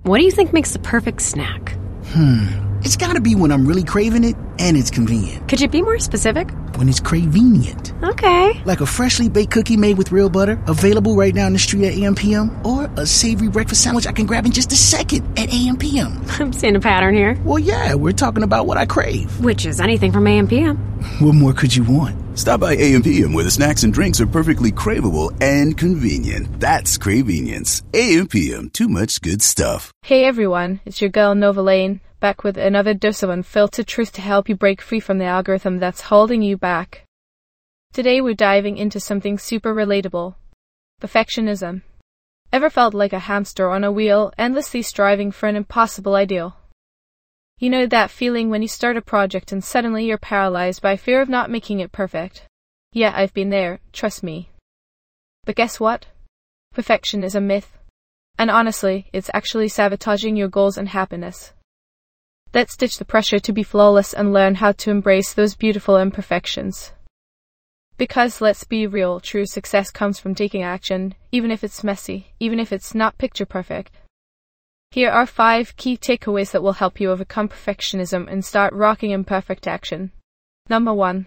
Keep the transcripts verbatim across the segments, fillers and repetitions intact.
What do you think makes the perfect snack? Hmm. It's gotta be when I'm really craving it and it's convenient. Could you be more specific? When it's cravenient. Okay. Like a freshly baked cookie made with real butter, available right now in the street at A M P M, or a savory breakfast sandwich I can grab in just a second at A M P M. I'm seeing a pattern here. Well, yeah, we're talking about what I crave. Which is anything from A M P M. What more could you want? Stop by A M P M where the snacks and drinks are perfectly craveable and convenient. That's Cravenience. A M P M, too much good stuff. Hey everyone, it's your girl Nova Lane, back with another dose of unfiltered truth to help you break free from the algorithm that's holding you back. Today we're diving into something super relatable. Perfectionism. Ever felt like a hamster on a wheel, endlessly striving for an impossible ideal? You know that feeling when you start a project and suddenly you're paralyzed by fear of not making it perfect? Yeah, I've been there, trust me. But guess what? Perfection is a myth. And honestly, it's actually sabotaging your goals and happiness. Let's ditch the pressure to be flawless and learn how to embrace those beautiful imperfections. Because let's be real, true success comes from taking action, even if it's messy, even if it's not picture perfect. Here are five key takeaways that will help you overcome perfectionism and start rocking imperfect action. Number one.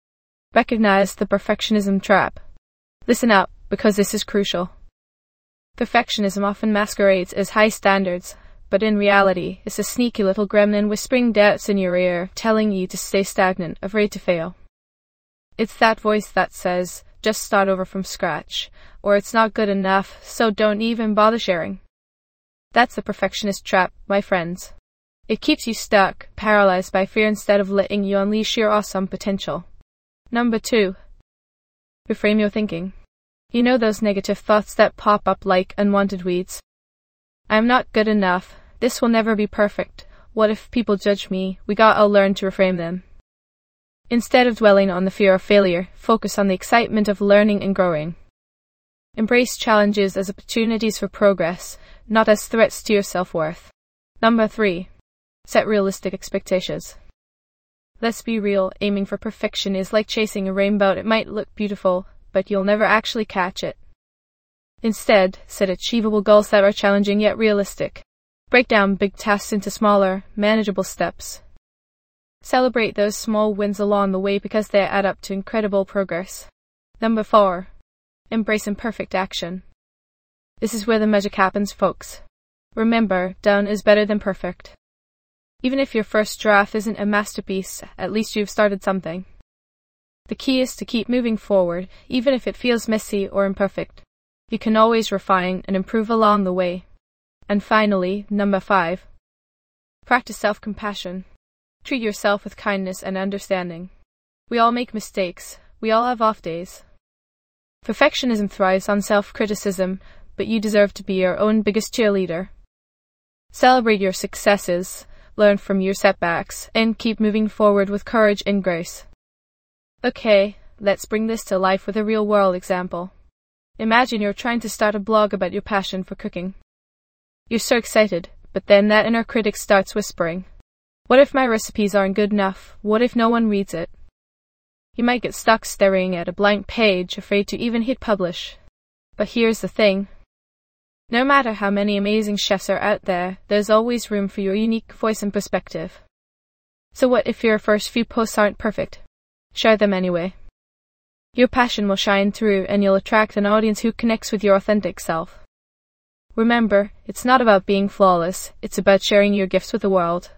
Recognize the perfectionism trap. Listen up, because this is crucial. Perfectionism often masquerades as high standards, but in reality, it's a sneaky little gremlin whispering doubts in your ear, telling you to stay stagnant, afraid to fail. It's that voice that says, just start over from scratch, or it's not good enough, so don't even bother sharing. That's the perfectionist trap, my friends. It keeps you stuck, paralyzed by fear instead of letting you unleash your awesome potential. Number two. Reframe your thinking. You know those negative thoughts that pop up like unwanted weeds? I'm not good enough. This will never be perfect. What if people judge me? We gotta learn to reframe them. Instead of dwelling on the fear of failure, focus on the excitement of learning and growing. Embrace challenges as opportunities for progress, not as threats to your self-worth. Number three. Set realistic expectations. Let's be real, aiming for perfection is like chasing a rainbow. It might look beautiful, but you'll never actually catch it. Instead, set achievable goals that are challenging yet realistic. Break down big tasks into smaller, manageable steps. Celebrate those small wins along the way because they add up to incredible progress. Number four. Embrace imperfect action. This is where the magic happens, folks. Remember, done is better than perfect. Even if your first draft isn't a masterpiece, at least you've started something. The key is to keep moving forward, even if it feels messy or imperfect. You can always refine and improve along the way. And finally, number five. Practice self-compassion. Treat yourself with kindness and understanding. We all make mistakes. We all have off days. Perfectionism thrives on self-criticism, but you deserve to be your own biggest cheerleader. Celebrate your successes, learn from your setbacks, and keep moving forward with courage and grace. Okay, let's bring this to life with a real-world example. Imagine you're trying to start a blog about your passion for cooking. You're so excited, but then that inner critic starts whispering. What if my recipes aren't good enough? What if no one reads it? You might get stuck staring at a blank page, afraid to even hit publish. But here's the thing. No matter how many amazing chefs are out there, there's always room for your unique voice and perspective. So what if your first few posts aren't perfect? Share them anyway. Your passion will shine through and you'll attract an audience who connects with your authentic self. Remember, it's not about being flawless, it's about sharing your gifts with the world.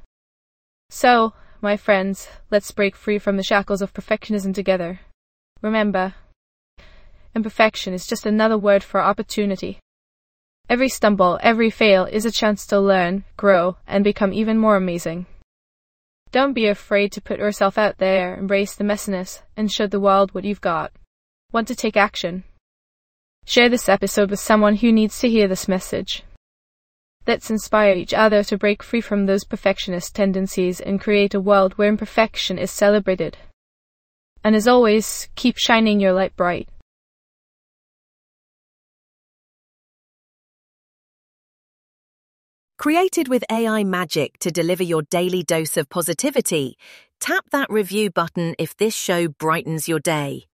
So, my friends, let's break free from the shackles of perfectionism together. Remember, imperfection is just another word for opportunity. Every stumble, every fail is a chance to learn, grow, and become even more amazing. Don't be afraid to put yourself out there, embrace the messiness, and show the world what you've got. Want to take action? Share this episode with someone who needs to hear this message. Let's inspire each other to break free from those perfectionist tendencies and create a world where imperfection is celebrated. And as always, keep shining your light bright. Created with A I magic to deliver your daily dose of positivity, tap that review button if this show brightens your day.